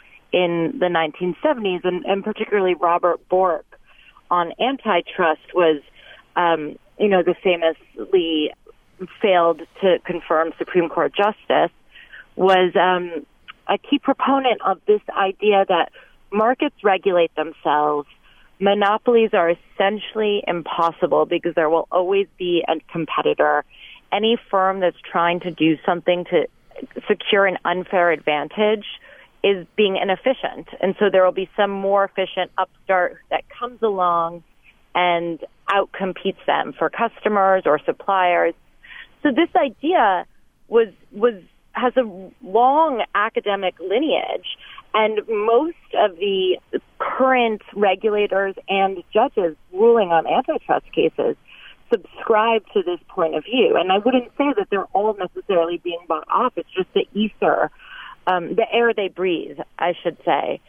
in the nineteen seventies, and, and particularly Robert Bork on antitrust was, um, you know, the famously failed to confirm Supreme Court justice, was um, a key proponent of this idea that markets regulate themselves. Monopolies are essentially impossible because there will always be a competitor. Any firm that's trying to do something to secure an unfair advantage is being inefficient. And so there will be some more efficient upstart that comes along and outcompetes them for customers or suppliers. So this idea was was has a long academic lineage, and most of the current regulators and judges ruling on antitrust cases subscribe to this point of view. And I wouldn't say that they're all necessarily being bought off. It's just the ether, um, the air they breathe, I should say.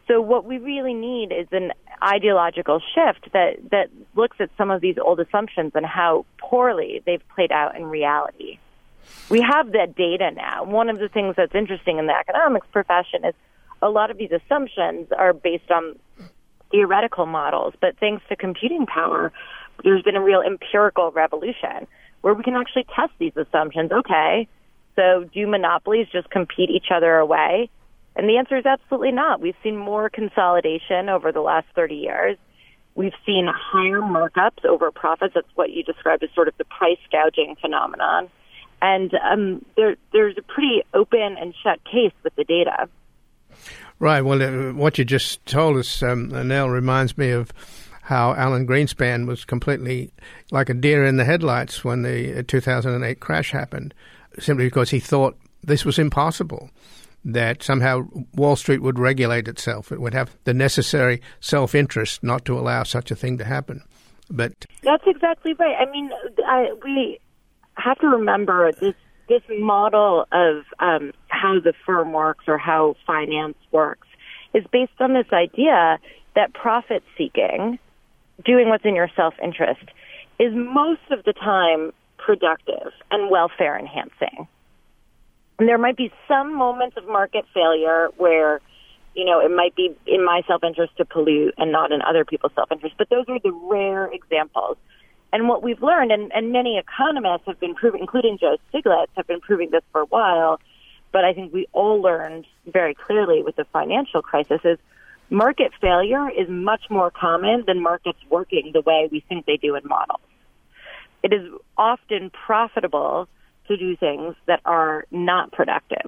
So what we really need is an ideological shift that, that looks at some of these old assumptions and how poorly they've played out in reality. We have that data now. One of the things that's interesting in the economics profession is a lot of these assumptions are based on theoretical models, but thanks to computing power, there's been a real empirical revolution where we can actually test these assumptions. Okay, so do monopolies just compete each other away? And the answer is absolutely not. We've seen more consolidation over the last thirty years. We've seen higher markups over profits. That's what you described as sort of the price gouging phenomenon. And um, there, there's a pretty open and shut case with the data. Right. Well, uh, what you just told us, um, Nell, reminds me of how Alan Greenspan was completely like a deer in the headlights when the two thousand eight crash happened, simply because he thought this was impossible, that somehow Wall Street would regulate itself. It would have the necessary self-interest not to allow such a thing to happen. But that's exactly right. I mean, I, we have to remember this this model of um, how the firm works or how finance works is based on this idea that profit-seeking, doing what's in your self-interest, is most of the time productive and welfare-enhancing. And there might be some moments of market failure where, you know, it might be in my self-interest to pollute and not in other people's self-interest, but those are the rare examples. And what we've learned, and, and many economists have been proving, including Joe Stiglitz, have been proving this for a while, but I think we all learned very clearly with the financial crisis, is market failure is much more common than markets working the way we think they do in models. It is often profitable to do things that are not productive.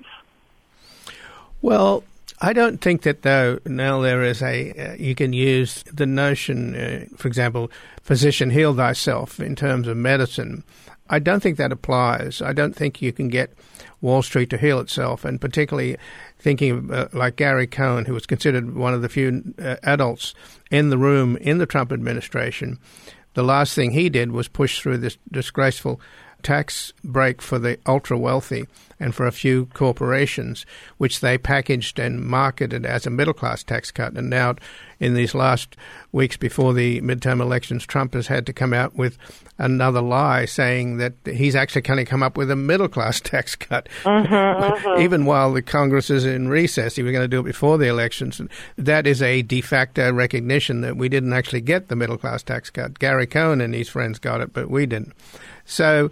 Well, I don't think that, though, now there is a, uh, you can use the notion, uh, for example, physician heal thyself in terms of medicine. I don't think that applies. I don't think you can get Wall Street to heal itself, and particularly thinking of uh, like Gary Cohn, who was considered one of the few uh, adults in the room in the Trump administration. The last thing he did was push through this disgraceful tax break for the ultra-wealthy and for a few corporations, which they packaged and marketed as a middle-class tax cut. And now, in these last weeks before the midterm elections, Trump has had to come out with another lie saying that he's actually going to come up with a middle-class tax cut. Mm-hmm, mm-hmm. Even while the Congress is in recess, he was going to do it before the elections. That is a de facto recognition that we didn't actually get the middle-class tax cut. Gary Cohn and his friends got it, but we didn't. So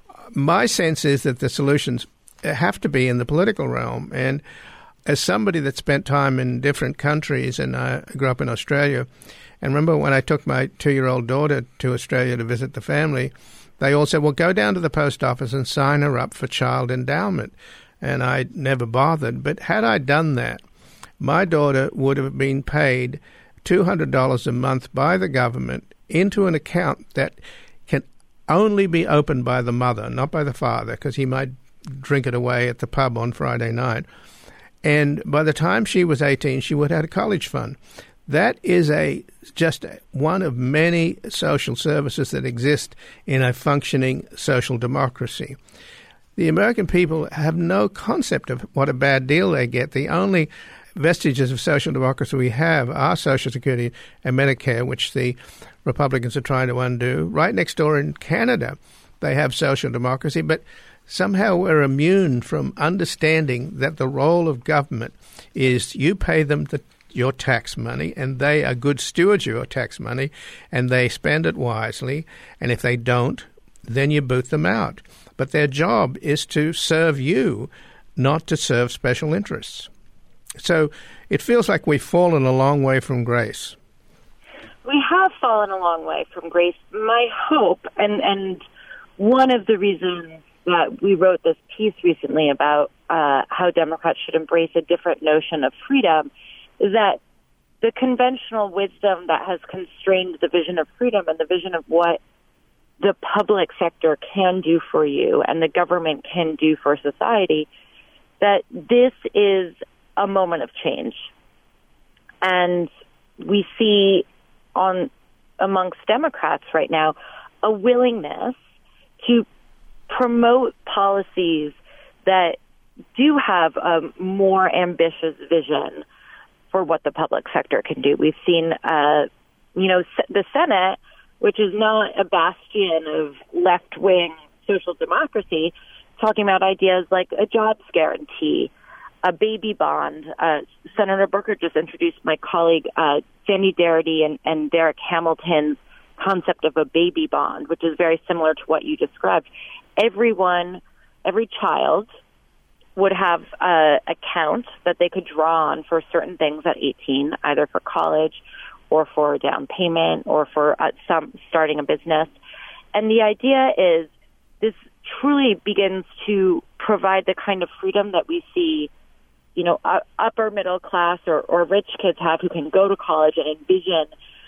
my sense is that the solutions have to be in the political realm. And as somebody that spent time in different countries, and I grew up in Australia, and remember when I took my two-year-old daughter to Australia to visit the family, they all said, well, go down to the post office and sign her up for child endowment. And I never bothered. But had I done that, my daughter would have been paid two hundred dollars a month by the government into an account that can only be opened by the mother, not by the father, because he might drink it away at the pub on Friday night. And by the time she was eighteen, she would have had a college fund. That is a just one of many social services that exist in a functioning social democracy. The American people have no concept of what a bad deal they get. The only vestiges of social democracy we have are Social Security and Medicare, which the Republicans are trying to undo. Right next door in Canada, they have social democracy, but somehow we're immune from understanding that the role of government is you pay them the, your tax money, and they are good stewards of your tax money, and they spend it wisely, and if they don't, then you boot them out. But their job is to serve you, not to serve special interests. So it feels like we've fallen a long way from grace. We have fallen a long way from grace. My hope, and, and one of the reasons that we wrote this piece recently about uh, how Democrats should embrace a different notion of freedom, is that the conventional wisdom that has constrained the vision of freedom and the vision of what the public sector can do for you and the government can do for society, that this is a moment of change. And we see on amongst Democrats right now a willingness to promote policies that do have a more ambitious vision for what the public sector can do. We've seen, uh, you know, the Senate, which is not a bastion of left-wing social democracy, talking about ideas like a jobs guarantee, a baby bond. Uh, Senator Booker just introduced my colleague uh, Sandy Darity and, and Derek Hamilton's concept of a baby bond, which is very similar to what you described. Everyone, every child would have an account that they could draw on for certain things at eighteen, either for college or for a down payment or for uh, some starting a business. And the idea is this truly begins to provide the kind of freedom that we see, you know, uh, upper middle class or, or rich kids have who can go to college and envision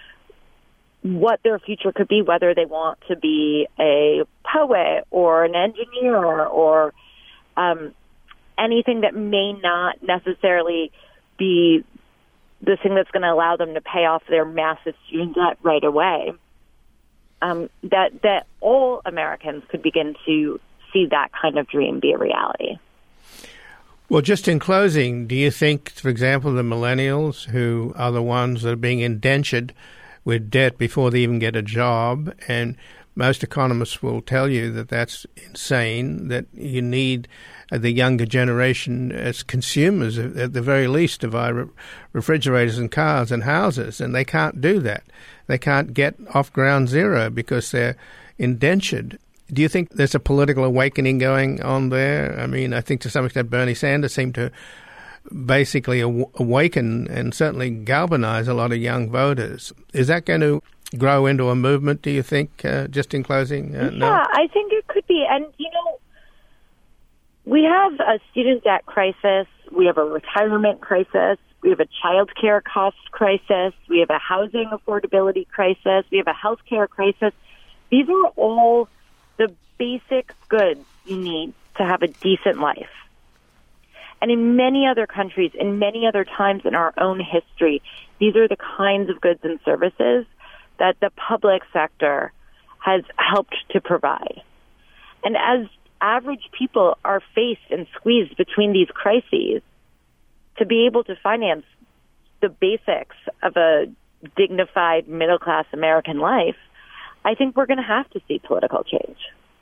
what their future could be, whether they want to be a poet or an engineer or um, anything that may not necessarily be the thing that's going to allow them to pay off their massive student debt right away. Um, that that all Americans could begin to see that kind of dream be a reality. Well, just in closing, do you think, for example, the millennials, who are the ones that are being indentured with debt before they even get a job, and most economists will tell you that that's insane, that you need the younger generation as consumers, at the very least, to buy re- refrigerators and cars and houses, and they can't do that. They can't get off ground zero because they're indentured. Do you think there's a political awakening going on there? I mean, I think to some extent Bernie Sanders seemed to basically aw- awaken and certainly galvanize a lot of young voters. Is that going to grow into a movement, do you think, uh, just in closing? Uh, yeah, no? I think it could be. And, you know, we have a student debt crisis. We have a retirement crisis. We have a child care cost crisis. We have a housing affordability crisis. We have a health care crisis. These are all the basic goods you need to have a decent life. And in many other countries, in many other times in our own history, these are the kinds of goods and services that the public sector has helped to provide. And as average people are faced and squeezed between these crises, to be able to finance the basics of a dignified middle-class American life, I think we're going to have to see political change.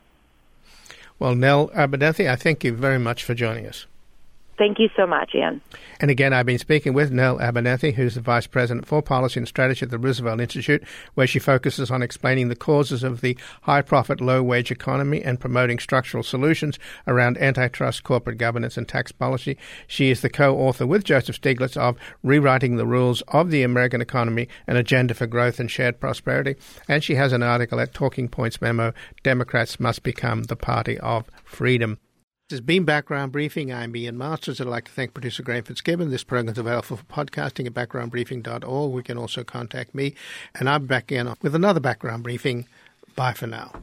Well, Nell Abernethy, I thank you very much for joining us. Thank you so much, Ian. And again, I've been speaking with Nell Abernethy, who's the Vice President for Policy and Strategy at the Roosevelt Institute, where she focuses on explaining the causes of the high-profit, low-wage economy and promoting structural solutions around antitrust, corporate governance and tax policy. She is the co-author with Joseph Stiglitz of Rewriting the Rules of the American Economy, an Agenda for Growth and Shared Prosperity. And she has an article at Talking Points Memo, Democrats Must Become the Party of Freedom. This has been Background Briefing. I'm Ian Masters. I'd like to thank producer Graham Fitzgibbon. This program is available for podcasting at background briefing dot org. We can also contact me. And I'm back in with another Background Briefing. Bye for now.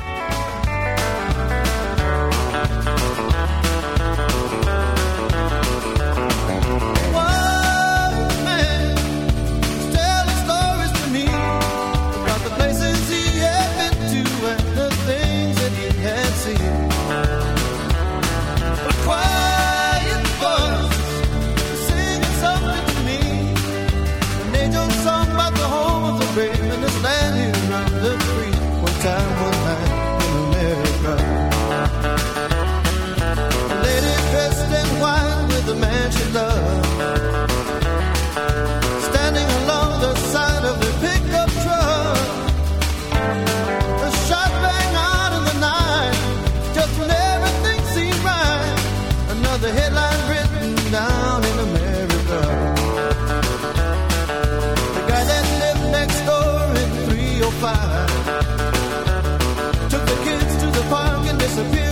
The headline written down in America. The guy that lived next door in three oh five took the kids to the park and disappeared.